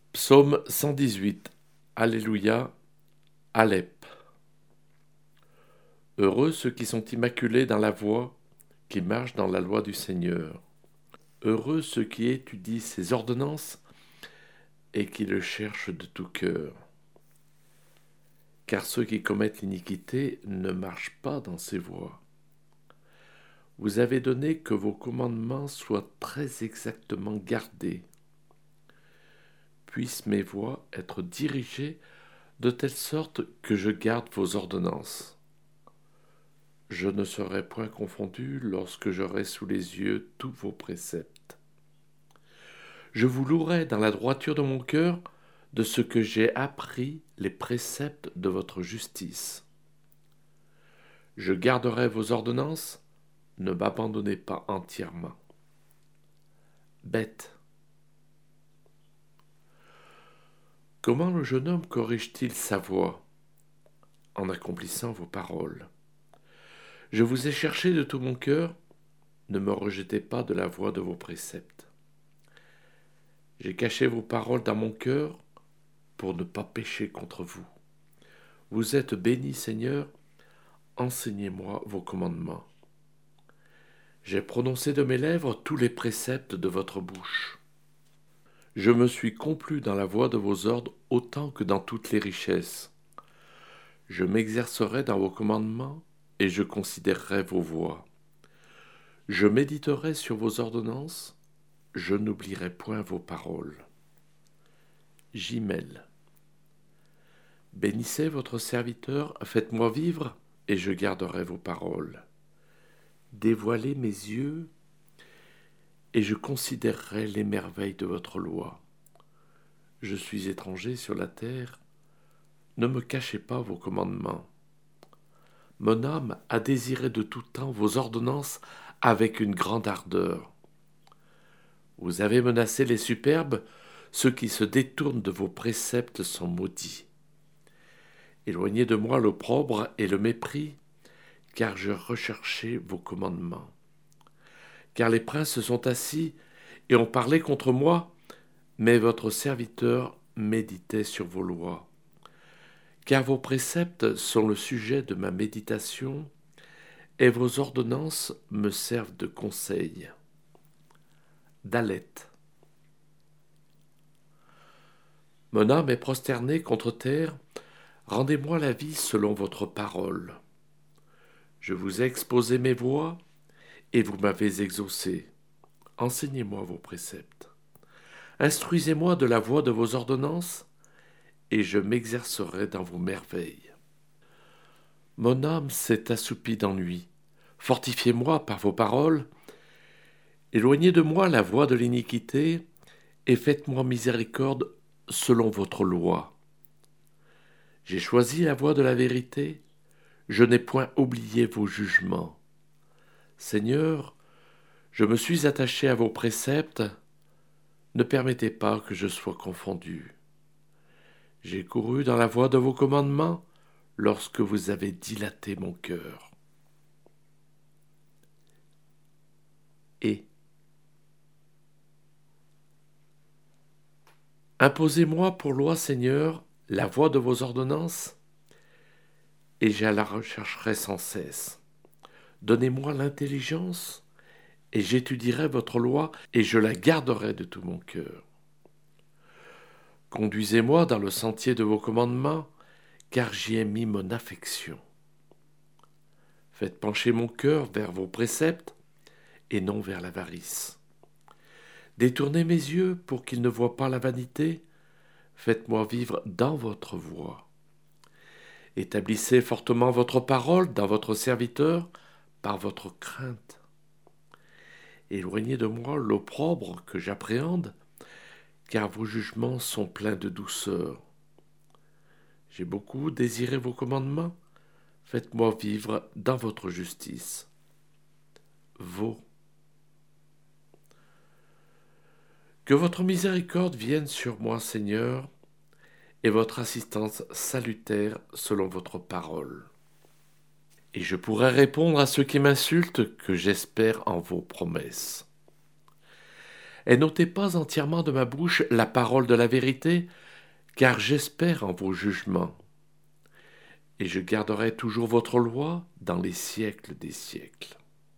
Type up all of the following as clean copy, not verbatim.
Psaume 118. Alléluia, Alep. Heureux ceux qui sont immaculés dans la voie, qui marchent dans la loi du Seigneur. Heureux ceux qui étudient ses ordonnances et qui le cherchent de tout cœur. Car ceux qui commettent l'iniquité ne marchent pas dans ses voies. Vous avez donné que vos commandements soient très exactement gardés. Puissent mes voies être dirigées de telle sorte que je garde vos ordonnances. Je ne serai point confondu lorsque j'aurai sous les yeux tous vos préceptes. Je vous louerai dans la droiture de mon cœur de ce que j'ai appris les préceptes de votre justice. Je garderai vos ordonnances, ne m'abandonnez pas entièrement. Bête. Comment le jeune homme corrige-t-il sa voie? En accomplissant vos paroles. Je vous ai cherché de tout mon cœur, ne me rejetez pas de la voie de vos préceptes. J'ai caché vos paroles dans mon cœur pour ne pas pécher contre vous. Vous êtes béni, Seigneur, enseignez-moi vos commandements. J'ai prononcé de mes lèvres tous les préceptes de votre bouche. Je me suis complu dans la voie de vos ordres autant que dans toutes les richesses. Je m'exercerai dans vos commandements et je considérerai vos voies. Je méditerai sur vos ordonnances, je n'oublierai point vos paroles. Jimel. Bénissez votre serviteur, faites-moi vivre, et je garderai vos paroles. Dévoilez mes yeux, et je considérerai les merveilles de votre loi. Je suis étranger sur la terre, ne me cachez pas vos commandements. Mon âme a désiré de tout temps vos ordonnances avec une grande ardeur. Vous avez menacé les superbes, ceux qui se détournent de vos préceptes sont maudits. Éloignez de moi l'opprobre et le mépris, car je recherchais vos commandements. Car les princes se sont assis et ont parlé contre moi, mais votre serviteur méditait sur vos lois. Car vos préceptes sont le sujet de ma méditation, et vos ordonnances me servent de conseil. Dalet. Mon âme est prosternée contre terre, rendez-moi la vie selon votre parole. Je vous ai exposé mes voies, et vous m'avez exaucé. Enseignez-moi vos préceptes. Instruisez-moi de la voie de vos ordonnances, et je m'exercerai dans vos merveilles. Mon âme s'est assoupie d'ennui. Fortifiez-moi par vos paroles. Éloignez de moi la voie de l'iniquité, et faites-moi miséricorde selon votre loi. J'ai choisi la voie de la vérité, je n'ai point oublié vos jugements. Seigneur, je me suis attaché à vos préceptes, ne permettez pas que je sois confondu. J'ai couru dans la voie de vos commandements lorsque vous avez dilaté mon cœur. Et imposez-moi pour loi, Seigneur, la voie de vos ordonnances, et je la rechercherai sans cesse. Donnez-moi l'intelligence, et j'étudierai votre loi, et je la garderai de tout mon cœur. Conduisez-moi dans le sentier de vos commandements, car j'y ai mis mon affection. Faites pencher mon cœur vers vos préceptes, et non vers l'avarice. Détournez mes yeux pour qu'ils ne voient pas la vanité, faites-moi vivre dans votre voie. Établissez fortement votre parole dans votre serviteur par votre crainte. Éloignez de moi l'opprobre que j'appréhende, car vos jugements sont pleins de douceur. J'ai beaucoup désiré vos commandements, faites-moi vivre dans votre justice. Que votre miséricorde vienne sur moi, Seigneur, et votre assistance salutaire selon votre parole. Et je pourrai répondre à ceux qui m'insultent que j'espère en vos promesses. et n'ôtez pas entièrement de ma bouche la parole de la vérité, car j'espère en vos jugements. Et je garderai toujours votre loi dans les siècles des siècles.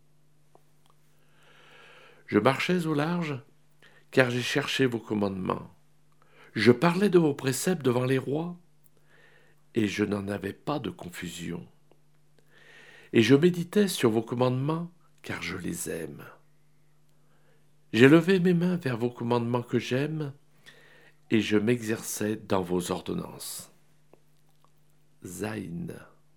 Je marchais au large, car j'ai cherché vos commandements. Je parlais de vos préceptes devant les rois, et je n'en avais pas de confusion. Et je méditais sur vos commandements, car je les aime. J'ai levé mes mains vers vos commandements que j'aime, et je m'exerçais dans vos ordonnances. Zayn.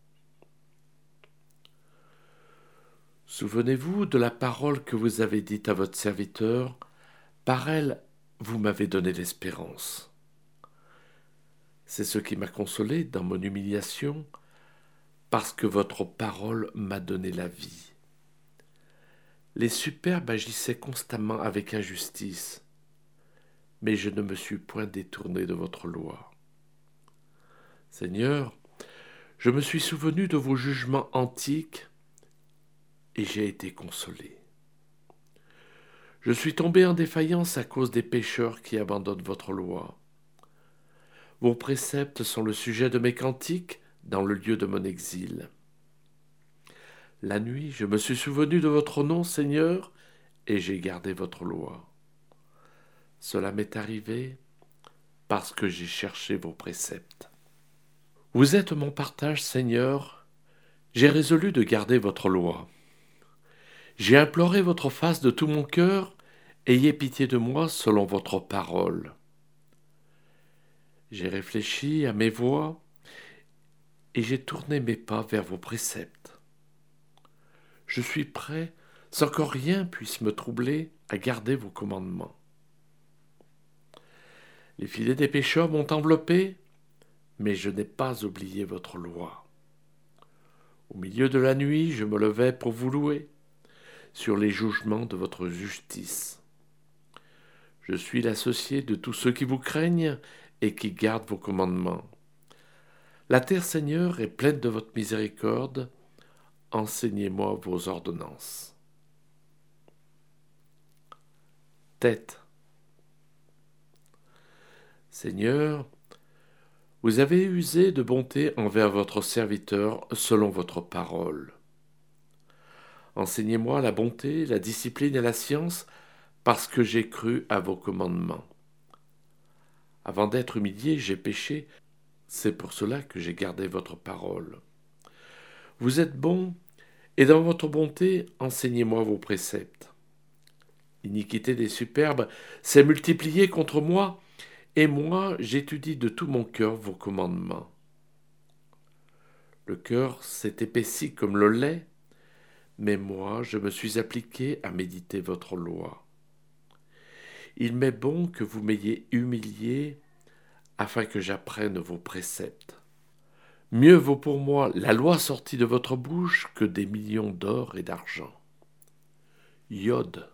Souvenez-vous de la parole que vous avez dite à votre serviteur, par elle vous m'avez donné l'espérance. C'est ce qui m'a consolé dans mon humiliation, parce que votre parole m'a donné la vie. Les superbes agissaient constamment avec injustice, mais je ne me suis point détourné de votre loi. Seigneur, je me suis souvenu de vos jugements antiques et j'ai été consolé. Je suis tombé en défaillance à cause des pécheurs qui abandonnent votre loi. Vos préceptes sont le sujet de mes cantiques dans le lieu de mon exil. La nuit, je me suis souvenu de votre nom, Seigneur, et j'ai gardé votre loi. Cela m'est arrivé parce que j'ai cherché vos préceptes. Vous êtes mon partage, Seigneur. J'ai résolu de garder votre loi. J'ai imploré votre face de tout mon cœur. Ayez pitié de moi selon votre parole. J'ai réfléchi à mes voies et j'ai tourné mes pas vers vos préceptes. Je suis prêt, sans que rien puisse me troubler, à garder vos commandements. Les filets des pécheurs m'ont enveloppé, mais je n'ai pas oublié votre loi. Au milieu de la nuit, je me levais pour vous louer, sur les jugements de votre justice. Je suis l'associé de tous ceux qui vous craignent et qui gardent vos commandements. La terre, Seigneur, est pleine de votre miséricorde. Enseignez-moi vos ordonnances. Tête. Seigneur, vous avez usé de bonté envers votre serviteur selon votre parole. Enseignez-moi la bonté, la discipline et la science, parce que j'ai cru à vos commandements. Avant d'être humilié, j'ai péché, c'est pour cela que j'ai gardé votre parole. Vous êtes bon, et dans votre bonté, enseignez-moi vos préceptes. L'iniquité des superbes s'est multipliée contre moi, et moi j'étudie de tout mon cœur vos commandements. Le cœur s'est épaissi comme le lait, mais moi je me suis appliqué à méditer votre loi. Il m'est bon que vous m'ayez humilié, afin que j'apprenne vos préceptes. Mieux vaut pour moi la loi sortie de votre bouche que des millions d'or et d'argent. Yod.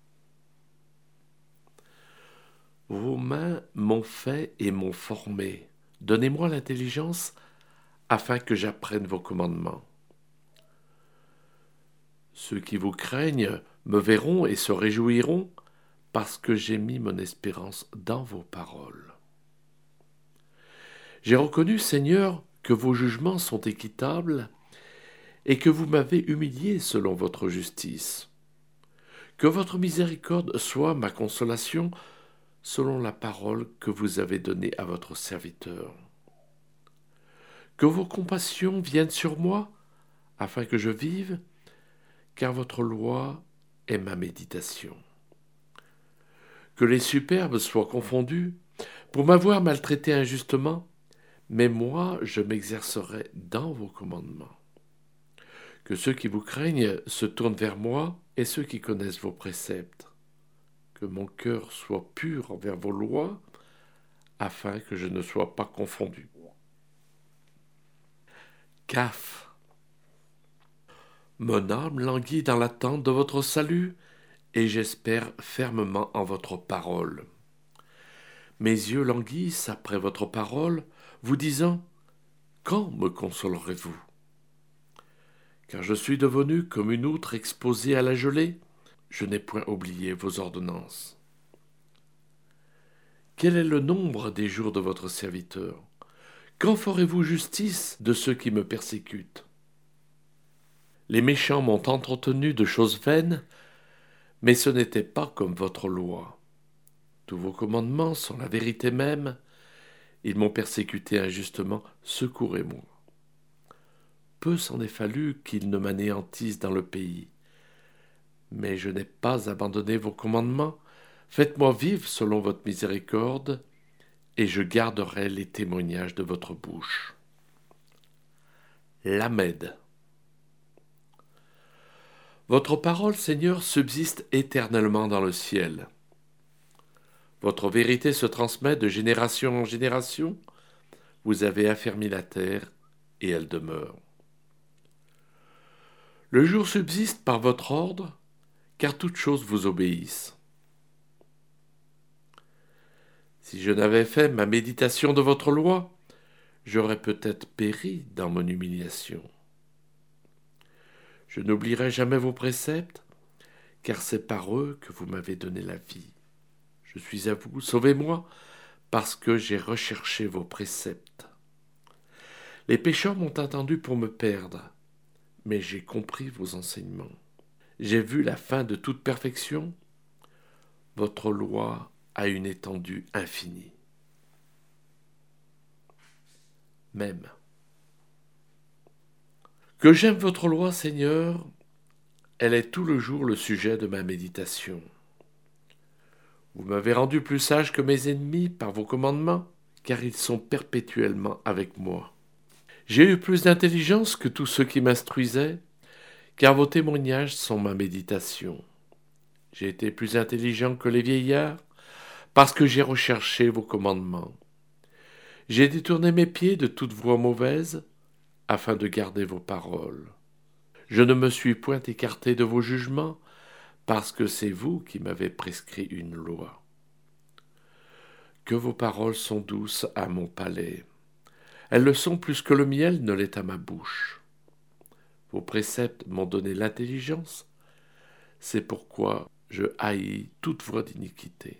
Vos mains m'ont fait et m'ont formé. Donnez-moi l'intelligence afin que j'apprenne vos commandements. Ceux qui vous craignent me verront et se réjouiront parce que j'ai mis mon espérance dans vos paroles. J'ai reconnu, Seigneur, que vos jugements sont équitables et que vous m'avez humilié selon votre justice. Que votre miséricorde soit ma consolation selon la parole que vous avez donnée à votre serviteur. Que vos compassions viennent sur moi afin que je vive, car votre loi est ma méditation. Que les superbes soient confondus pour m'avoir maltraité injustement, mais moi je m'exercerai dans vos commandements. Que ceux qui vous craignent se tournent vers moi et ceux qui connaissent vos préceptes. Que mon cœur soit pur envers vos lois, afin que je ne sois pas confondu. Kaf. Mon âme languit dans l'attente de votre salut, et j'espère fermement en votre parole. Mes yeux languissent après votre parole, vous disant « Quand me consolerez-vous » Car je suis devenu comme une outre exposée à la gelée, je n'ai point oublié vos ordonnances. Quel est le nombre des jours de votre serviteur? Quand ferez-vous justice de ceux qui me persécutent? Les méchants m'ont entretenu de choses vaines, mais ce n'était pas comme votre loi. Tous vos commandements sont la vérité même. Ils m'ont persécuté injustement, secourez-moi. Peu s'en est fallu qu'ils ne m'anéantissent dans le pays. Mais je n'ai pas abandonné vos commandements. Faites-moi vivre selon votre miséricorde, et je garderai les témoignages de votre bouche. Lamed. Votre parole, Seigneur, subsiste éternellement dans le ciel. Votre vérité se transmet de génération en génération. Vous avez affermi la terre, et elle demeure. Le jour subsiste par votre ordre, car toutes choses vous obéissent. Si je n'avais fait ma méditation de votre loi, j'aurais peut-être péri dans mon humiliation. Je n'oublierai jamais vos préceptes, car c'est par eux que vous m'avez donné la vie. Je suis à vous, sauvez-moi, parce que j'ai recherché vos préceptes. Les pécheurs m'ont attendu pour me perdre, mais j'ai compris vos enseignements. J'ai vu la fin de toute perfection. Votre loi a une étendue infinie. Même. Que j'aime votre loi, Seigneur, elle est tout le jour le sujet de ma méditation. Vous m'avez rendu plus sage que mes ennemis par vos commandements, car ils sont perpétuellement avec moi. J'ai eu plus d'intelligence que tous ceux qui m'instruisaient, car vos témoignages sont ma méditation. J'ai été plus intelligent que les vieillards, parce que j'ai recherché vos commandements. J'ai détourné mes pieds de toute voie mauvaise, afin de garder vos paroles. Je ne me suis point écarté de vos jugements, parce que c'est vous qui m'avez prescrit une loi. Que vos paroles sont douces à mon palais. Elles le sont plus que le miel ne l'est à ma bouche. Vos préceptes m'ont donné l'intelligence, c'est pourquoi je haïs toute voie d'iniquité.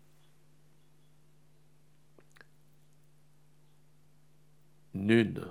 Nune.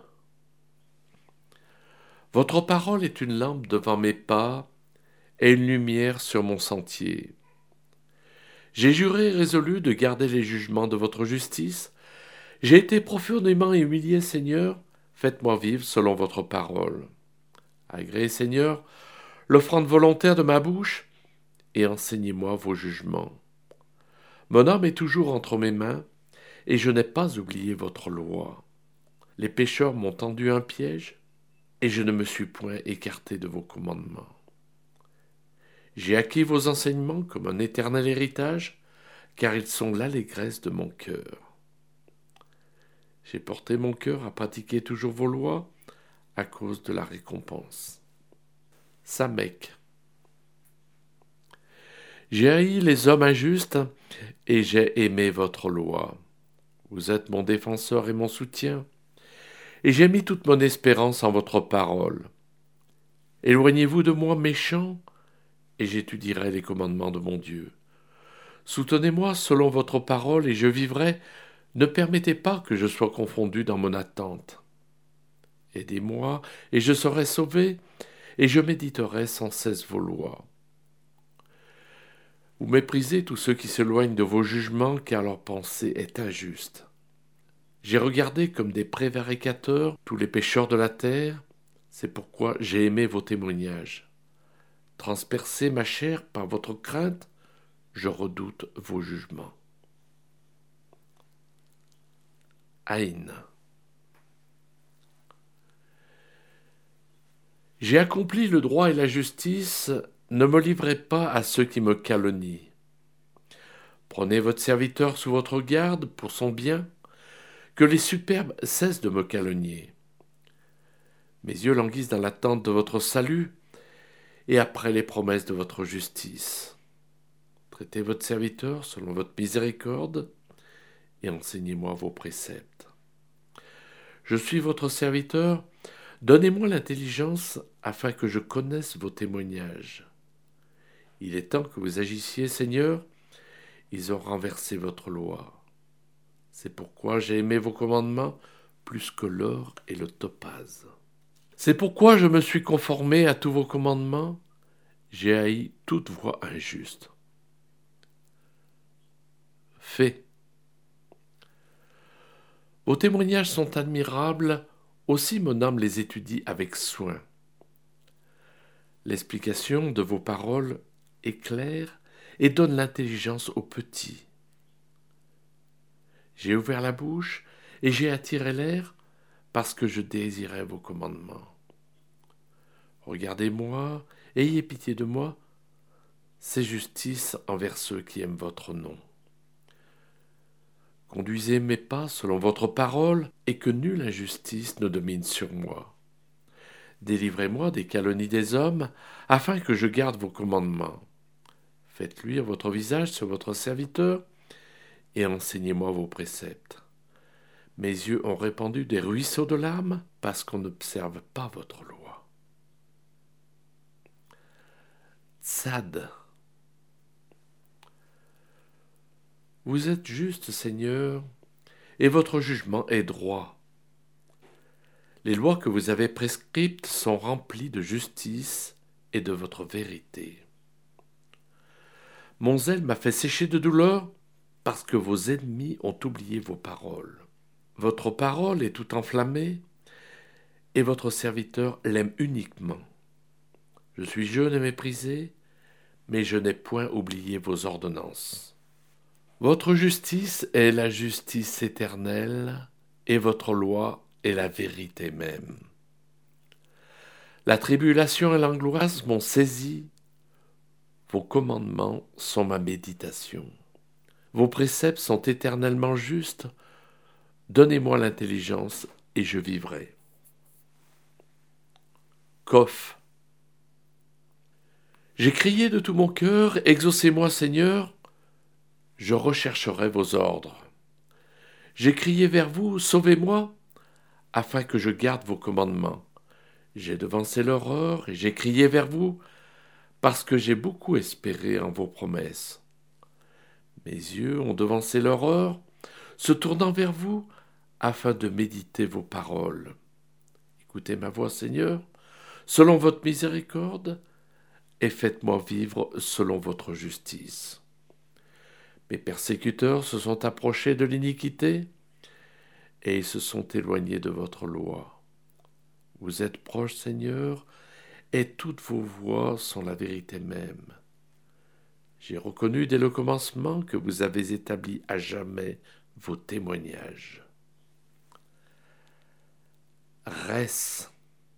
Votre parole est une lampe devant mes pas et une lumière sur mon sentier. J'ai juré et résolu de garder les jugements de votre justice. J'ai été profondément humilié, Seigneur, faites-moi vivre selon votre parole. Agréez, Seigneur, l'offrande volontaire de ma bouche, et enseignez-moi vos jugements. Mon âme est toujours entre mes mains, et je n'ai pas oublié votre loi. Les pécheurs m'ont tendu un piège, et je ne me suis point écarté de vos commandements. J'ai acquis vos enseignements comme un éternel héritage, car ils sont l'allégresse de mon cœur. J'ai porté mon cœur à pratiquer toujours vos lois, à cause de la récompense. Samek. J'ai haï les hommes injustes, et j'ai aimé votre loi. Vous êtes mon défenseur et mon soutien, et j'ai mis toute mon espérance en votre parole. Éloignez-vous de moi, méchant, et j'étudierai les commandements de mon Dieu. Soutenez-moi selon votre parole, et je vivrai. Ne permettez pas que je sois confondu dans mon attente. Aidez-moi, et je serai sauvé, et je méditerai sans cesse vos lois. Vous méprisez tous ceux qui s'éloignent de vos jugements, car leur pensée est injuste. J'ai regardé comme des prévaricateurs tous les pécheurs de la terre, c'est pourquoi j'ai aimé vos témoignages. Transpercé ma chair par votre crainte, je redoute vos jugements. Haïn. J'ai accompli le droit et la justice, ne me livrez pas à ceux qui me calomnient. Prenez votre serviteur sous votre garde pour son bien, que les superbes cessent de me calomnier. Mes yeux languissent dans l'attente de votre salut, et après les promesses de votre justice. Traitez votre serviteur selon votre miséricorde, et enseignez-moi vos préceptes. Je suis votre serviteur, donnez-moi l'intelligence afin que je connaisse vos témoignages. Il est temps que vous agissiez, Seigneur, ils ont renversé votre loi. C'est pourquoi j'ai aimé vos commandements plus que l'or et le topaze. C'est pourquoi je me suis conformé à tous vos commandements. J'ai haï toute voie injuste. Fait. Vos témoignages sont admirables, aussi mon âme les étudie avec soin. L'explication de vos paroles est claire et donne l'intelligence aux petits. J'ai ouvert la bouche et j'ai attiré l'air parce que je désirais vos commandements. Regardez-moi, ayez pitié de moi, c'est justice envers ceux qui aiment votre nom. Conduisez mes pas selon votre parole, et que nulle injustice ne domine sur moi. Délivrez-moi des calomnies des hommes, afin que je garde vos commandements. Faites luire votre visage sur votre serviteur, et enseignez-moi vos préceptes. Mes yeux ont répandu des ruisseaux de larmes, parce qu'on n'observe pas votre loi. Tsad. Vous êtes juste, Seigneur, et votre jugement est droit. Les lois que vous avez prescrites sont remplies de justice et de votre vérité. Mon zèle m'a fait sécher de douleur parce que vos ennemis ont oublié vos paroles. Votre parole est tout enflammée et votre serviteur l'aime uniquement. Je suis jeune et méprisé, mais je n'ai point oublié vos ordonnances. Votre justice est la justice éternelle, et votre loi est la vérité même. La tribulation et l'angoisse m'ont saisi, vos commandements sont ma méditation. Vos préceptes sont éternellement justes, donnez-moi l'intelligence et je vivrai. Kof. J'ai crié de tout mon cœur, exaucez-moi Seigneur, je rechercherai vos ordres. J'ai crié vers vous, sauvez-moi, afin que je garde vos commandements. J'ai devancé l'horreur et j'ai crié vers vous, parce que j'ai beaucoup espéré en vos promesses. Mes yeux ont devancé l'horreur, se tournant vers vous, afin de méditer vos paroles. Écoutez ma voix, Seigneur, selon votre miséricorde, et faites-moi vivre selon votre justice. Mes persécuteurs se sont approchés de l'iniquité, et ils se sont éloignés de votre loi. Vous êtes proche, Seigneur, et toutes vos voies sont la vérité même. J'ai reconnu dès le commencement que vous avez établi à jamais vos témoignages. Reste.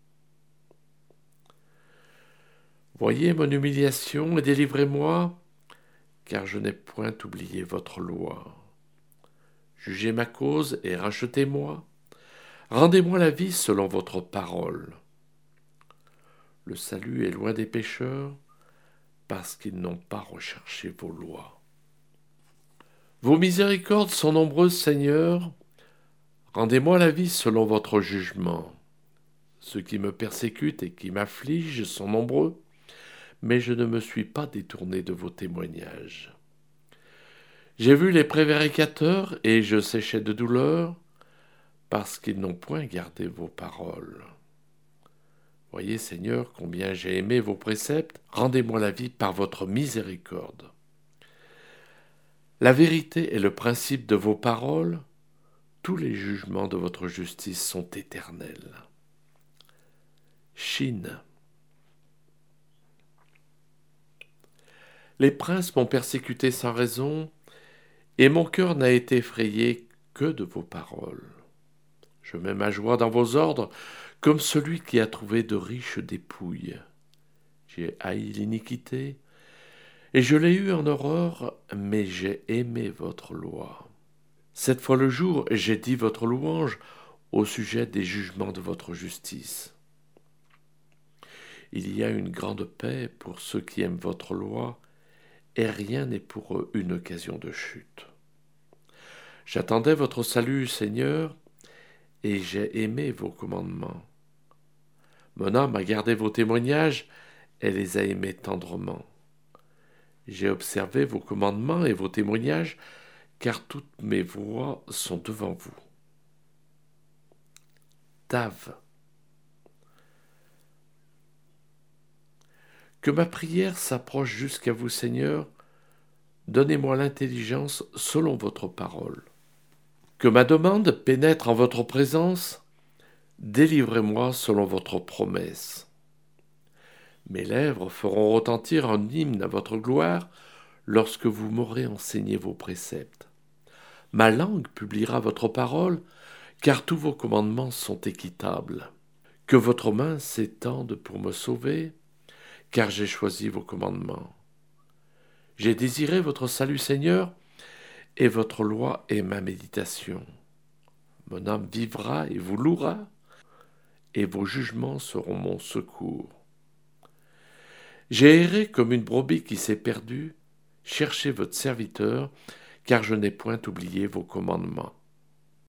Voyez mon humiliation et délivrez-moi, car je n'ai point oublié votre loi. Jugez ma cause et rachetez-moi. Rendez-moi la vie selon votre parole. Le salut est loin des pécheurs, parce qu'ils n'ont pas recherché vos lois. Vos miséricordes sont nombreuses, Seigneur. Rendez-moi la vie selon votre jugement. Ceux qui me persécutent et qui m'affligent sont nombreux, mais je ne me suis pas détourné de vos témoignages. J'ai vu les prévaricateurs et je séchais de douleur, parce qu'ils n'ont point gardé vos paroles. Voyez, Seigneur, combien j'ai aimé vos préceptes, rendez-moi la vie par votre miséricorde. La vérité est le principe de vos paroles, tous les jugements de votre justice sont éternels. Chine. Les princes m'ont persécuté sans raison, et mon cœur n'a été effrayé que de vos paroles. Je mets ma joie dans vos ordres, comme celui qui a trouvé de riches dépouilles. J'ai haï l'iniquité, et je l'ai eue en horreur, mais j'ai aimé votre loi. 7 fois le jour, j'ai dit votre louange au sujet des jugements de votre justice. Il y a une grande paix pour ceux qui aiment votre loi, et rien n'est pour eux une occasion de chute. J'attendais votre salut, Seigneur, et j'ai aimé vos commandements. Mon âme a gardé vos témoignages, elle les a aimés tendrement. J'ai observé vos commandements et vos témoignages, car toutes mes voies sont devant vous. Tav. Que ma prière s'approche jusqu'à vous, Seigneur, donnez-moi l'intelligence selon votre parole. Que ma demande pénètre en votre présence, délivrez-moi selon votre promesse. Mes lèvres feront retentir un hymne à votre gloire lorsque vous m'aurez enseigné vos préceptes. Ma langue publiera votre parole, car tous vos commandements sont équitables. Que votre main s'étende pour me sauver, car j'ai choisi vos commandements. J'ai désiré votre salut, Seigneur, et votre loi est ma méditation. Mon âme vivra et vous louera, et vos jugements seront mon secours. J'ai erré comme une brebis qui s'est perdue. Cherchez votre serviteur, car je n'ai point oublié vos commandements.